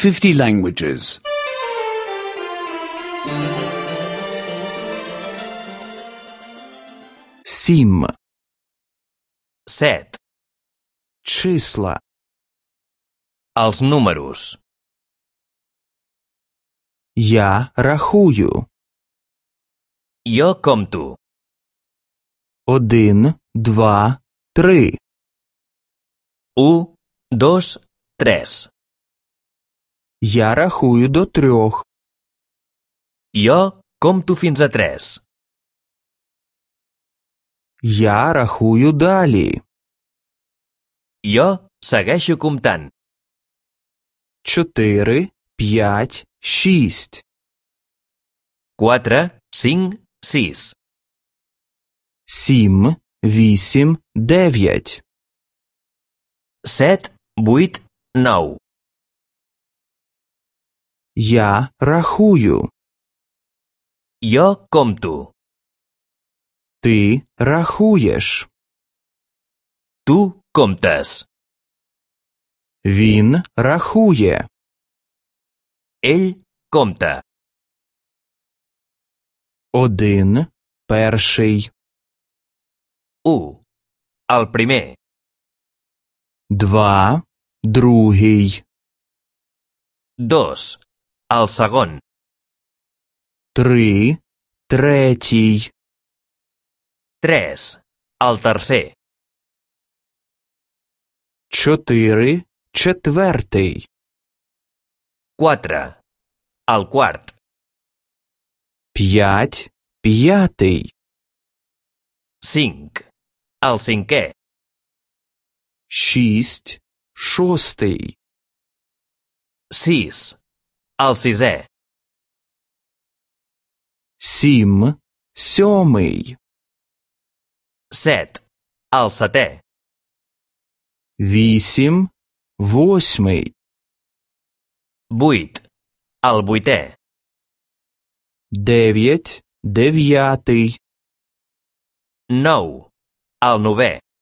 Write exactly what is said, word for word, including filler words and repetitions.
fifty languages. Сім. Set. Числа. Els números. Я рахую. Jo compto. Один, два, три. U, dos, tres. Я рахую до трьох. Jo compto fins a tres. Я рахую далі. Jo segueixo comptant. Чотири, п'ять, шість. Quatre, cinc, sis. Сім, вісім, дев'ять. Set, vuit, nou. Я рахую. Jo compto. Ти рахуєш. Tu comptes. Він рахує. Ell compta. Один, перший. U, el primer. Два, другий. Dos, el segon. Три, третій. Tres, el tercer. Чотири, четвертий. Quatre, el quart. П'ять, п'ятий. Cinc, el cinquè. Шість, шостий. Sis, el sisè. Сім, сьомий. Set, el setè. Вісім, восьмий. Vuit, el vuitè. Дев'ять, дев'ятий. Nou, el novè.